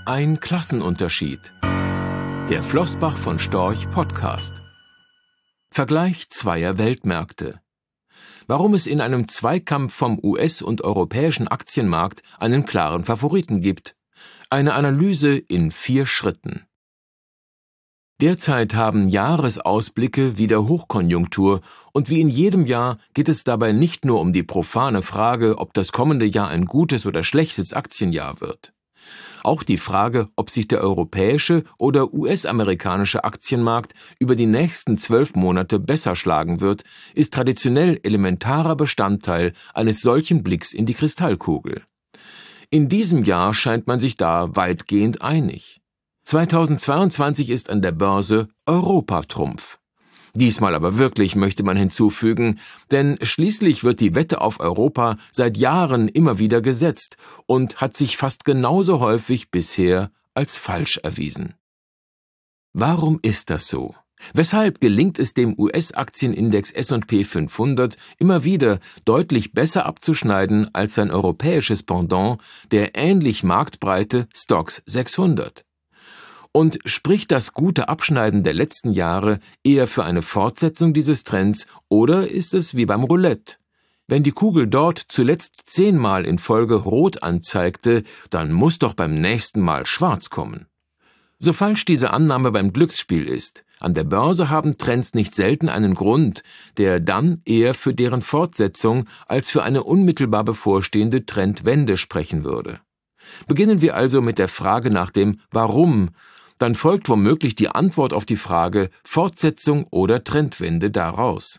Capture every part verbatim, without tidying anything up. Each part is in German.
Ein Klassenunterschied. Der Flossbach von Storch Podcast. Vergleich zweier Weltmärkte. Warum es in einem Zweikampf vom U S- und europäischen Aktienmarkt einen klaren Favoriten gibt. Eine Analyse in vier Schritten. Derzeit haben Jahresausblicke wieder Hochkonjunktur und wie in jedem Jahr geht es dabei nicht nur um die profane Frage, ob das kommende Jahr ein gutes oder schlechtes Aktienjahr wird. Auch die Frage, ob sich der europäische oder U S-amerikanische Aktienmarkt über die nächsten zwölf Monate besser schlagen wird, ist traditionell elementarer Bestandteil eines solchen Blicks in die Kristallkugel. In diesem Jahr scheint man sich da weitgehend einig. zweitausendzweiundzwanzig ist an der Börse Europa Trumpf. Diesmal aber wirklich, möchte man hinzufügen, denn schließlich wird die Wette auf Europa seit Jahren immer wieder gesetzt und hat sich fast genauso häufig bisher als falsch erwiesen. Warum ist das so? Weshalb gelingt es dem U S-Aktienindex S und P fünfhundert immer wieder deutlich besser abzuschneiden als sein europäisches Pendant, der ähnlich marktbreite Stoxx sechshundert? Und spricht das gute Abschneiden der letzten Jahre eher für eine Fortsetzung dieses Trends oder ist es wie beim Roulette? Wenn die Kugel dort zuletzt zehnmal in Folge rot anzeigte, dann muss doch beim nächsten Mal schwarz kommen. So falsch diese Annahme beim Glücksspiel ist, an der Börse haben Trends nicht selten einen Grund, der dann eher für deren Fortsetzung als für eine unmittelbar bevorstehende Trendwende sprechen würde. Beginnen wir also mit der Frage nach dem Warum. Dann folgt womöglich die Antwort auf die Frage Fortsetzung oder Trendwende daraus.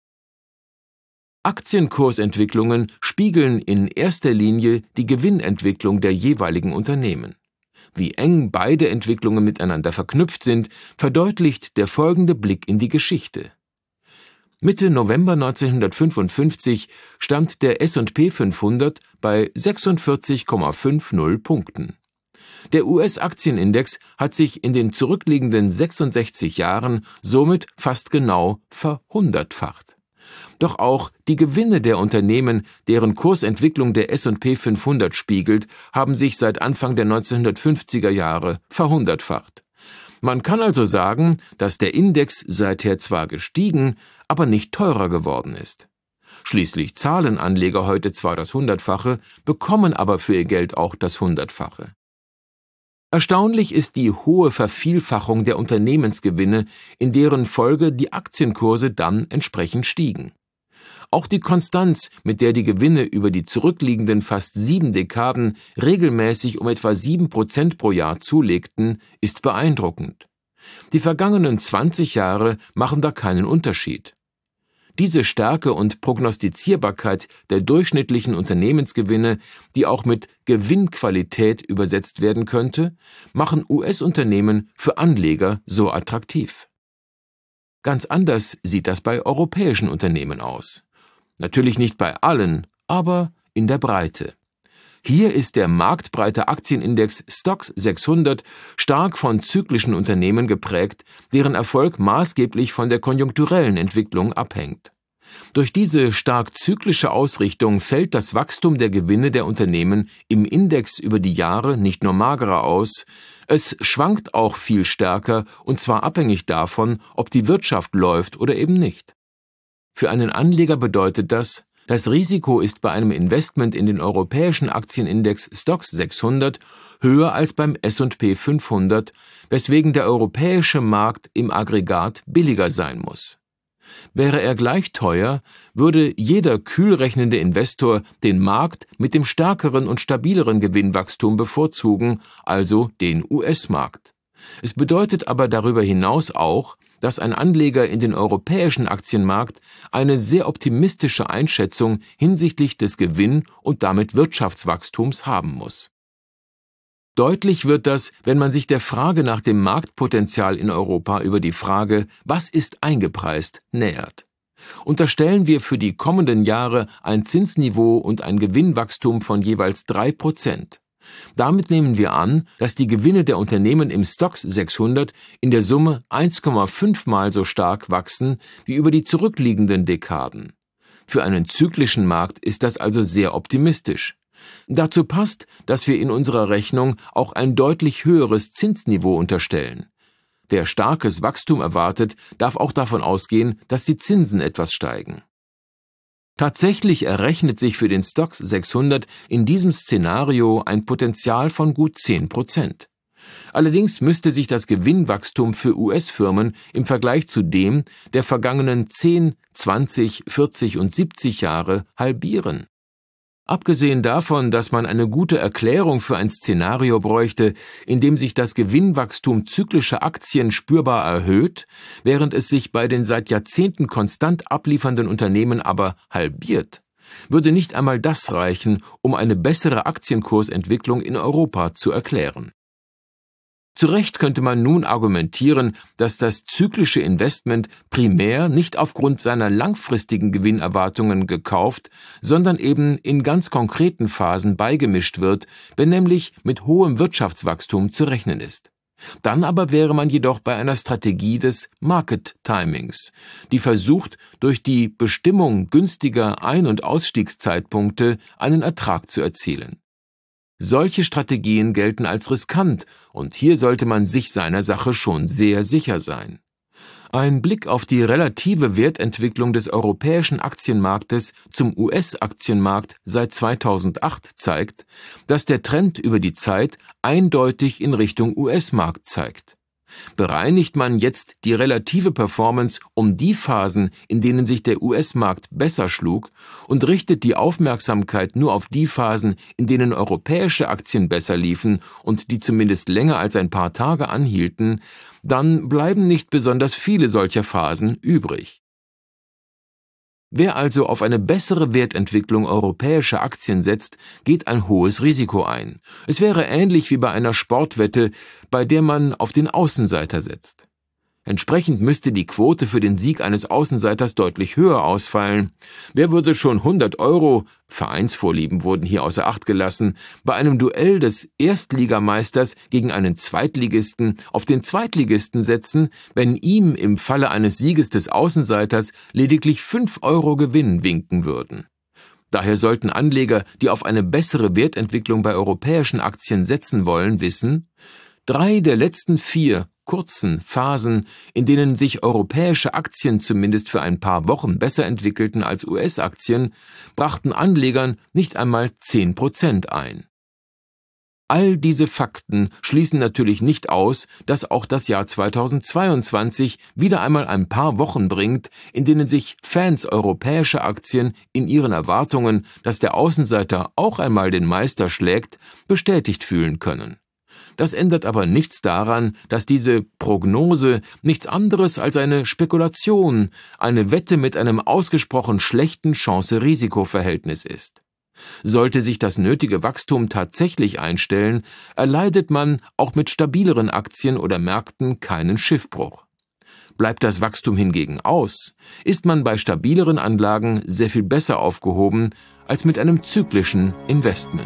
Aktienkursentwicklungen spiegeln in erster Linie die Gewinnentwicklung der jeweiligen Unternehmen. Wie eng beide Entwicklungen miteinander verknüpft sind, verdeutlicht der folgende Blick in die Geschichte. Mitte November neunzehnhundertfünfundfünfzig stand der S und P fünfhundert bei sechsundvierzig Komma fünfzig Punkten. Der U S-Aktienindex hat sich in den zurückliegenden sechsundsechzig Jahren somit fast genau verhundertfacht. Doch auch die Gewinne der Unternehmen, deren Kursentwicklung der S und P fünfhundert spiegelt, haben sich seit Anfang der neunzehnhundertfünfziger Jahre verhundertfacht. Man kann also sagen, dass der Index seither zwar gestiegen, aber nicht teurer geworden ist. Schließlich zahlen Anleger heute zwar das Hundertfache, bekommen aber für ihr Geld auch das Hundertfache. Erstaunlich ist die hohe Vervielfachung der Unternehmensgewinne, in deren Folge die Aktienkurse dann entsprechend stiegen. Auch die Konstanz, mit der die Gewinne über die zurückliegenden fast sieben Dekaden regelmäßig um etwa sieben Prozent pro Jahr zulegten, ist beeindruckend. Die vergangenen zwanzig Jahre machen da keinen Unterschied. Diese Stärke und Prognostizierbarkeit der durchschnittlichen Unternehmensgewinne, die auch mit Gewinnqualität übersetzt werden könnte, machen U S-Unternehmen für Anleger so attraktiv. Ganz anders sieht das bei europäischen Unternehmen aus. Natürlich nicht bei allen, aber in der Breite. Hier ist der marktbreite Aktienindex Stoxx sechshundert stark von zyklischen Unternehmen geprägt, deren Erfolg maßgeblich von der konjunkturellen Entwicklung abhängt. Durch diese stark zyklische Ausrichtung fällt das Wachstum der Gewinne der Unternehmen im Index über die Jahre nicht nur magerer aus, es schwankt auch viel stärker und zwar abhängig davon, ob die Wirtschaft läuft oder eben nicht. Für einen Anleger bedeutet das, das Risiko ist bei einem Investment in den europäischen Aktienindex Stoxx sechshundert höher als beim S und P fünfhundert, weswegen der europäische Markt im Aggregat billiger sein muss. Wäre er gleich teuer, würde jeder kühl rechnende Investor den Markt mit dem stärkeren und stabileren Gewinnwachstum bevorzugen, also den U S-Markt. Es bedeutet aber darüber hinaus auch, dass ein Anleger in den europäischen Aktienmarkt eine sehr optimistische Einschätzung hinsichtlich des Gewinn- und damit Wirtschaftswachstums haben muss. Deutlich wird das, wenn man sich der Frage nach dem Marktpotenzial in Europa über die Frage, was ist eingepreist, nähert. Unterstellen wir für die kommenden Jahre ein Zinsniveau und ein Gewinnwachstum von jeweils drei Prozent. Damit nehmen wir an, dass die Gewinne der Unternehmen im Stoxx sechshundert in der Summe eins Komma fünf Mal so stark wachsen wie über die zurückliegenden Dekaden. Für einen zyklischen Markt ist das also sehr optimistisch. Dazu passt, dass wir in unserer Rechnung auch ein deutlich höheres Zinsniveau unterstellen. Wer starkes Wachstum erwartet, darf auch davon ausgehen, dass die Zinsen etwas steigen. Tatsächlich errechnet sich für den Stoxx sechshundert in diesem Szenario ein Potenzial von gut zehn Prozent. Allerdings müsste sich das Gewinnwachstum für U S-Firmen im Vergleich zu dem der vergangenen zehn, zwanzig, vierzig und siebzig Jahre halbieren. Abgesehen davon, dass man eine gute Erklärung für ein Szenario bräuchte, in dem sich das Gewinnwachstum zyklischer Aktien spürbar erhöht, während es sich bei den seit Jahrzehnten konstant abliefernden Unternehmen aber halbiert, würde nicht einmal das reichen, um eine bessere Aktienkursentwicklung in Europa zu erklären. Zu Recht könnte man nun argumentieren, dass das zyklische Investment primär nicht aufgrund seiner langfristigen Gewinnerwartungen gekauft, sondern eben in ganz konkreten Phasen beigemischt wird, wenn nämlich mit hohem Wirtschaftswachstum zu rechnen ist. Dann aber wäre man jedoch bei einer Strategie des Market Timings, die versucht, durch die Bestimmung günstiger Ein- und Ausstiegszeitpunkte einen Ertrag zu erzielen. Solche Strategien gelten als riskant, und hier sollte man sich seiner Sache schon sehr sicher sein. Ein Blick auf die relative Wertentwicklung des europäischen Aktienmarktes zum U S-Aktienmarkt seit zweitausendacht zeigt, dass der Trend über die Zeit eindeutig in Richtung U S-Markt zeigt. Bereinigt man jetzt die relative Performance um die Phasen, in denen sich der U S-Markt besser schlug, und richtet die Aufmerksamkeit nur auf die Phasen, in denen europäische Aktien besser liefen und die zumindest länger als ein paar Tage anhielten, dann bleiben nicht besonders viele solcher Phasen übrig. Wer also auf eine bessere Wertentwicklung europäischer Aktien setzt, geht ein hohes Risiko ein. Es wäre ähnlich wie bei einer Sportwette, bei der man auf den Außenseiter setzt. Entsprechend müsste die Quote für den Sieg eines Außenseiters deutlich höher ausfallen. Wer würde schon hundert Euro, Vereinsvorlieben wurden hier außer Acht gelassen, bei einem Duell des Erstligameisters gegen einen Zweitligisten auf den Zweitligisten setzen, wenn ihm im Falle eines Sieges des Außenseiters lediglich fünf Euro Gewinn winken würden? Daher sollten Anleger, die auf eine bessere Wertentwicklung bei europäischen Aktien setzen wollen, wissen: Drei der letzten vier kurzen Phasen, in denen sich europäische Aktien zumindest für ein paar Wochen besser entwickelten als U S-Aktien, brachten Anlegern nicht einmal zehn Prozent ein. All diese Fakten schließen natürlich nicht aus, dass auch das Jahr zweitausendzweiundzwanzig wieder einmal ein paar Wochen bringt, in denen sich Fans europäischer Aktien in ihren Erwartungen, dass der Außenseiter auch einmal den Meister schlägt, bestätigt fühlen können. Das ändert aber nichts daran, dass diese Prognose nichts anderes als eine Spekulation, eine Wette mit einem ausgesprochen schlechten Chance-Risiko-Verhältnis ist. Sollte sich das nötige Wachstum tatsächlich einstellen, erleidet man auch mit stabileren Aktien oder Märkten keinen Schiffbruch. Bleibt das Wachstum hingegen aus, ist man bei stabileren Anlagen sehr viel besser aufgehoben als mit einem zyklischen Investment.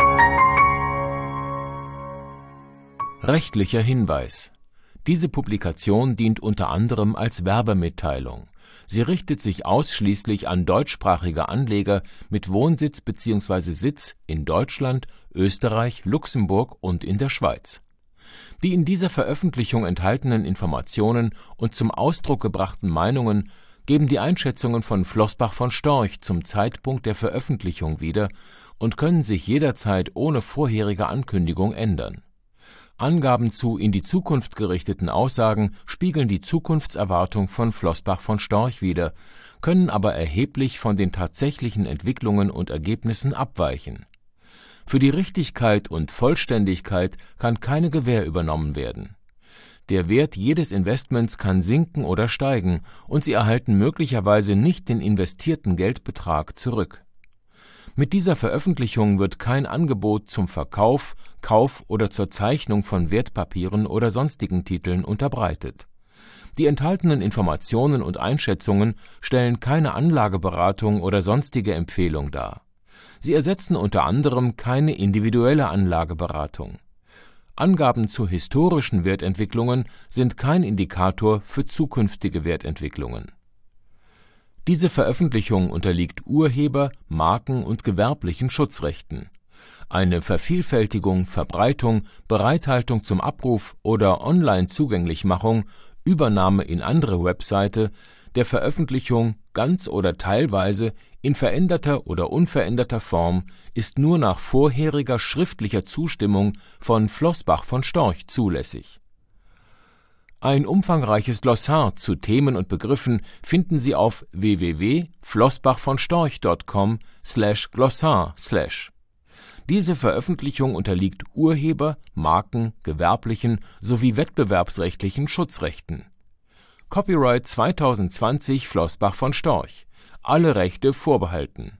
Rechtlicher Hinweis: Diese Publikation dient unter anderem als Werbemitteilung. Sie richtet sich ausschließlich an deutschsprachige Anleger mit Wohnsitz bzw. Sitz in Deutschland, Österreich, Luxemburg und in der Schweiz. Die in dieser Veröffentlichung enthaltenen Informationen und zum Ausdruck gebrachten Meinungen geben die Einschätzungen von Flossbach von Storch zum Zeitpunkt der Veröffentlichung wieder und können sich jederzeit ohne vorherige Ankündigung ändern. Angaben zu in die Zukunft gerichteten Aussagen spiegeln die Zukunftserwartung von Flossbach von Storch wider, können aber erheblich von den tatsächlichen Entwicklungen und Ergebnissen abweichen. Für die Richtigkeit und Vollständigkeit kann keine Gewähr übernommen werden. Der Wert jedes Investments kann sinken oder steigen, und Sie erhalten möglicherweise nicht den investierten Geldbetrag zurück. Mit dieser Veröffentlichung wird kein Angebot zum Verkauf, Kauf oder zur Zeichnung von Wertpapieren oder sonstigen Titeln unterbreitet. Die enthaltenen Informationen und Einschätzungen stellen keine Anlageberatung oder sonstige Empfehlung dar. Sie ersetzen unter anderem keine individuelle Anlageberatung. Angaben zu historischen Wertentwicklungen sind kein Indikator für zukünftige Wertentwicklungen. Diese Veröffentlichung unterliegt Urheber-, Marken- und gewerblichen Schutzrechten. Eine Vervielfältigung, Verbreitung, Bereithaltung zum Abruf oder Online-Zugänglichmachung, Übernahme in andere Webseite, der Veröffentlichung ganz oder teilweise in veränderter oder unveränderter Form ist nur nach vorheriger schriftlicher Zustimmung von Floßbach von Storch zulässig. Ein umfangreiches Glossar zu Themen und Begriffen finden Sie auf w w w punkt floßbach von storch punkt com slash glossar slash. Diese Veröffentlichung unterliegt Urheber-, Marken-, gewerblichen sowie wettbewerbsrechtlichen Schutzrechten. Copyright zwanzig zwanzig Floßbach von Storch. Alle Rechte vorbehalten